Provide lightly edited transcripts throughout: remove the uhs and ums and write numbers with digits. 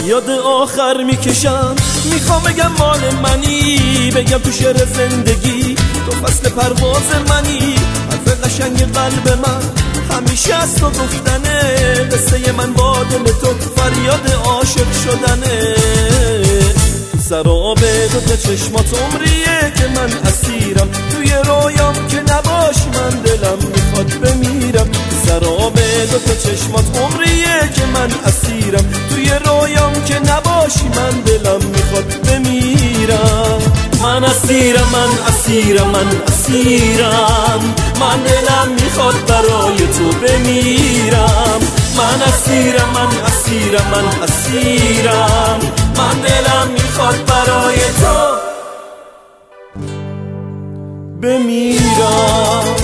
فریاد آخر میکشم، میخوام بگم مال منی، بگم تو شعر زندگی تو فصل پرواز منی. حرف قشنگ قلب من همیشه از تو گفتنه، قصه من با دل تو فریاد عاشق شدنه. تو سراب دوتا چشمات عمریه که من اسیرم، توی رویام که نباشی من دلم میخواد بمیرم. تو سراب دوتا چشمات عمریه که من اسیرم، توی رویام که نباشی من دلم میخواد بمیرم. من اسیرم، من اسیرم، من اسیرم، من دلم میخواد برای تو بمیرم. من اسیرم، من اسیرم، من اسیرم، من دلم میخواد برای تو بمیرم.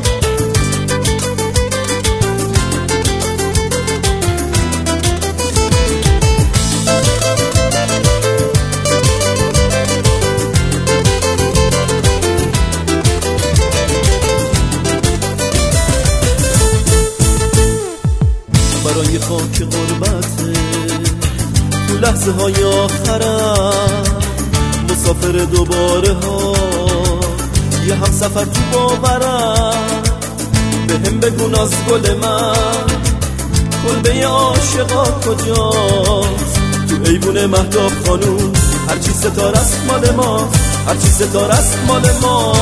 برای خاک غربته تو لحظه های آخرم، مسافر دوباره ها یه هم سفر تو باورم. به هم بگو ناز گل من کلبه عاشقا کجاست؟ تو ایوون مهتاب خانوم هرچی ستاره است مال ما، هرچی ستاره است مال ما.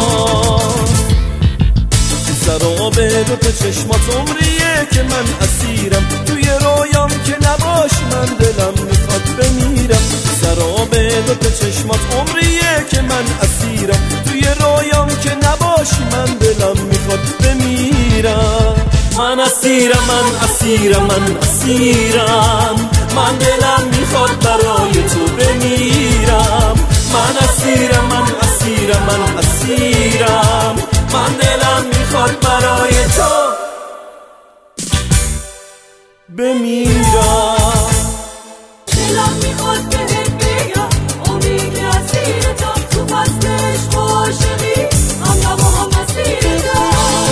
سراب دوتا چشمات عمریه که من اسیرم، توی رویام که نباشی من دلم میخواد بمیرم. سراب دوتا چشمات عمریه که من اسیرم، توی رویام که نباشی من دلم میخواد بمیرم. من اسیرم، من اسیرم، من اسیرم، من دلم میخواد برای تو بمیرم. من اسیرم، من اسیرم، من اسیرم، من دلم میخواد برای تو بمیرم. دلم میخواد بهت بگم امید اسیرتم، تو فصل عشق و عاشقی هم با هم اسیرتم.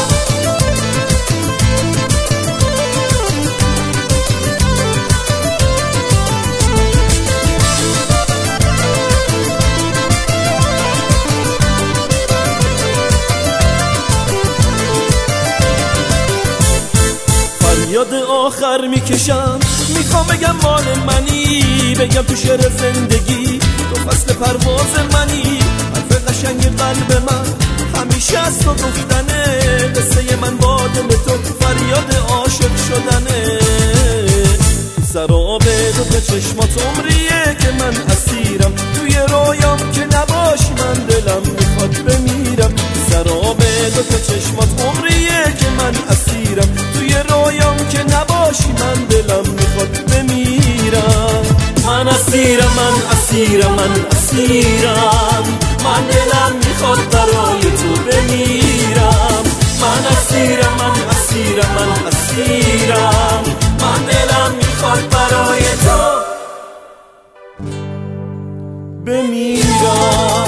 یاد آخر میکشم، میخوام بگم مال منی، بگم تو شعر زندگی تو فصل پرواز منی. حرف قشنگ قلب من همیشه از تو گفتنه، قصه من با دل تو فریاد عاشق شدنه. سراب دوتا چشمات عمریه که من اسیرم، توی رویام که نباشی من دلم میخواد بمیرم. سراب دوتا چشمات عمریه که من اسیرم، توی رویام که نباشی من دلم میخواد بمیرم. من اسیرم، من اسیرم، من اسیرم، من دلم میخواد برای تو بمیرم. من اسیرم، من اسیرم، من اسیرم، من دلم میخواد برای تو بمیرم.